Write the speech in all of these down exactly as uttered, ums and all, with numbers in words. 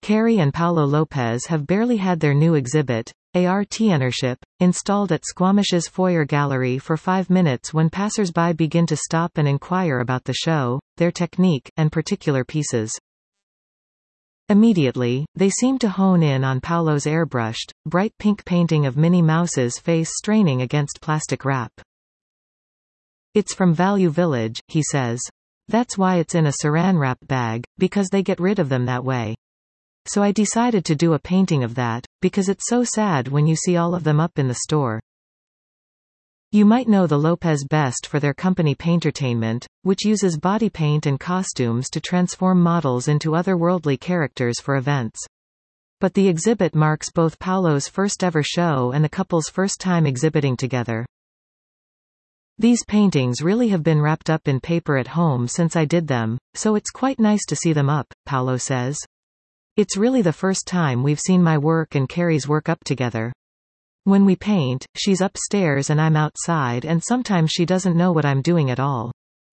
Carey and Paulo Lopez have barely had their new exhibit, Art'Ownership, installed at Squamish's foyer gallery for five minutes when passers-by begin to stop and inquire about the show, their technique, and particular pieces. Immediately, they seem to hone in on Paulo's airbrushed, bright pink painting of Minnie Mouse's face straining against plastic wrap. "It's from Value Village," he says. "That's why it's in a saran wrap bag, because they get rid of them that way. So I decided to do a painting of that, because it's so sad when you see all of them up in the store." You might know the Lopez best for their company Paintertainment, which uses body paint and costumes to transform models into otherworldly characters for events. But the exhibit marks both Paulo's first ever show and the couple's first time exhibiting together. "These paintings really have been wrapped up in paper at home since I did them, so it's quite nice to see them up," Paulo says. "It's really the first time we've seen my work and Carey's work up together. When we paint, she's upstairs and I'm outside, and sometimes she doesn't know what I'm doing at all."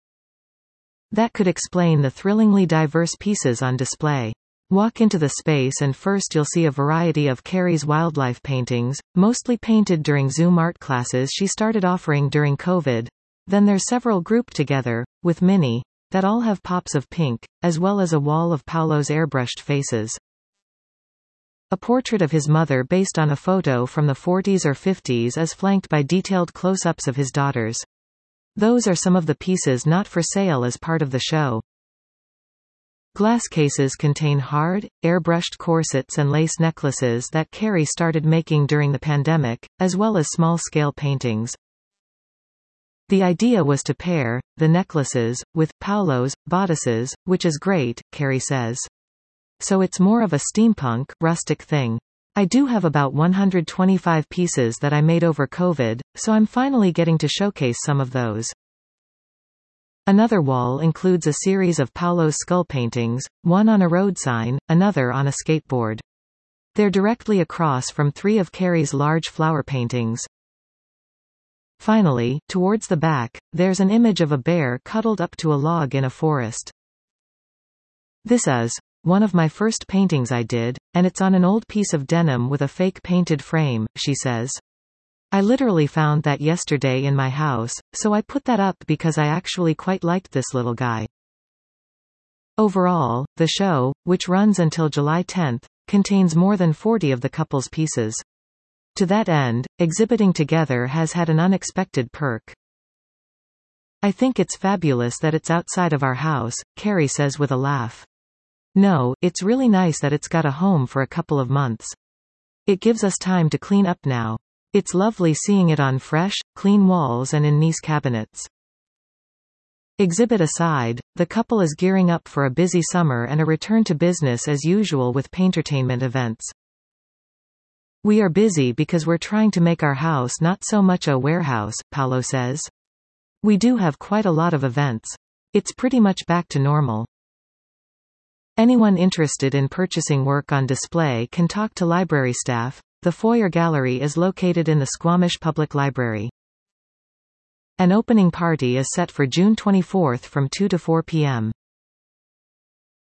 That could explain the thrillingly diverse pieces on display. Walk into the space and first you'll see a variety of Carey's wildlife paintings, mostly painted during Zoom art classes she started offering during COVID. Then there's several grouped together, with Minnie, that all have pops of pink, as well as a wall of Paulo's airbrushed faces. A portrait of his mother based on a photo from the forties or fifties is flanked by detailed close-ups of his daughters. Those are some of the pieces not for sale as part of the show. Glass cases contain hard, airbrushed corsets and lace necklaces that Carey started making during the pandemic, as well as small-scale paintings. The idea was to pair the necklaces with Paulo's bodices, which is great, Carey says. So it's more of a steampunk, rustic thing. I do have about one hundred twenty-five pieces that I made over COVID, so I'm finally getting to showcase some of those. Another wall includes a series of Paulo's skull paintings, one on a road sign, another on a skateboard. They're directly across from three of Carey's large flower paintings. Finally, towards the back, there's an image of a bear cuddled up to a log in a forest. "This is one of my first paintings I did, and it's on an old piece of denim with a fake painted frame," she says. "I literally found that yesterday in my house, so I put that up because I actually quite liked this little guy." Overall, the show, which runs until July tenth, contains more than forty of the couple's pieces. To that end, exhibiting together has had an unexpected perk. "I think it's fabulous that it's outside of our house," Carey says with a laugh. "No, it's really nice that it's got a home for a couple of months. It gives us time to clean up now. It's lovely seeing it on fresh, clean walls and in nice cabinets." Exhibit aside, the couple is gearing up for a busy summer and a return to business as usual with Paintertainment events. "We are busy because we're trying to make our house not so much a warehouse," Paulo says. "We do have quite a lot of events. It's pretty much back to normal." Anyone interested in purchasing work on display can talk to library staff. The foyer gallery is located in the Squamish Public Library. An opening party is set for June twenty-fourth from two to four p m